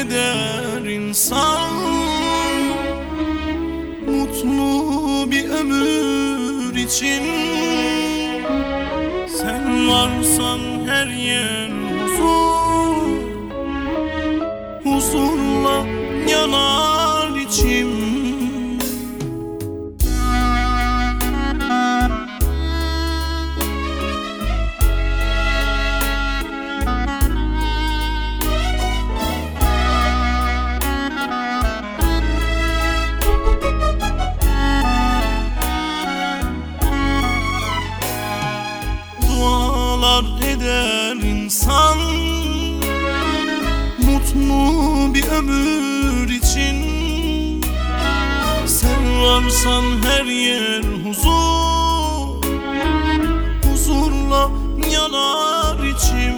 eder insan, mutlu bir ömür için. Sen varsan her yer huzur, huzurla yanar içim. Dualar eder insan, mutlu bir ömür için. Sen varsan her yer huzur, huzurla yanar içim.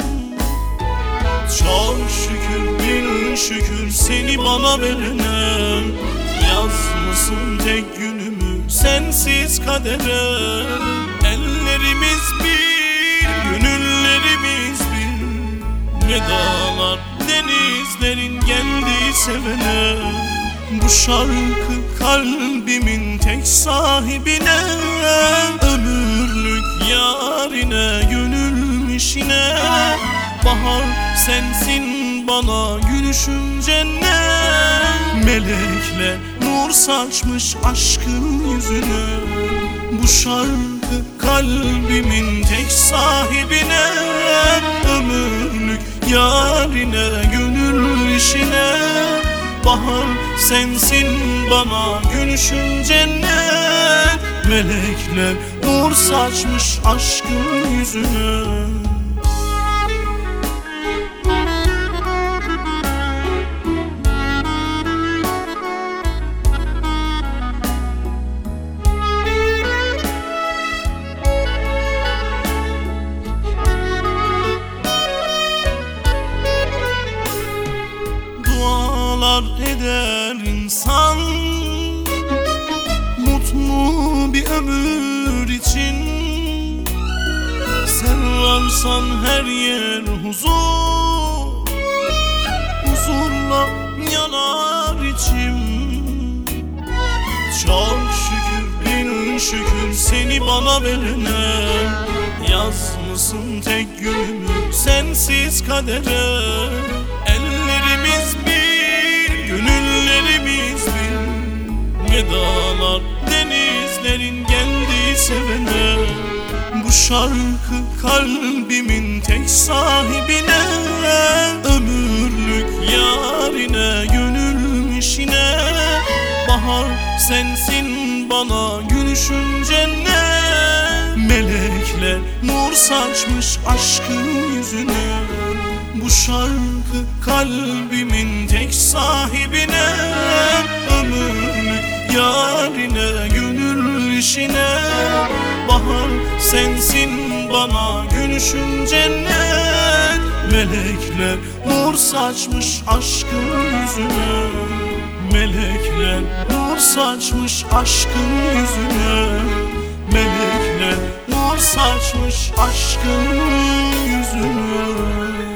Çok şükür bin şükür seni bana verene, yazmasın tek günümü sensiz kadere. Ellerimiz bir, gönüllerimiz bir, vedalar denizlerin geldiği sevene. Bu şarkı kalbimin tek sahibine, ömürlük yarine, gönül işine. Bahar sensin bana, gülüşün cennet. Melekler nur saçmış aşkın yüzüne. Bu şarkı kalbimin tek sahibine, ömürlük yarine, gönül işine. Bahar sensin bana, gülüşün cennet. Melekler nur saçmış aşkın yüzüne. Dualar eder insan, mutlu bir ömür için. Sen varsan her yer huzur, huzurla yanar içim. Çok şükür bin şükür seni bana verene, yazmasın tek günümü sensiz kadere. Ellerimiz bir, gönüllerimiz bir, vedalar denizlerin geldiği sevene. Bu şarkı kalbimin tek sahibine, ömürlük yarine, gönül işine. Bahar sensin bana, gülüşün cennet. Melekler nur saçmış aşkın yüzüne. Bu şarkı kalbimin tek sahibine, ömürlük yarine, gönül işine. Bahar sensin bana, gülüşün cennet. Melekler nur saçmış aşkın yüzüne. Melekler nur saçmış aşkın yüzüne. Melekler nur saçmış aşkın yüzüne.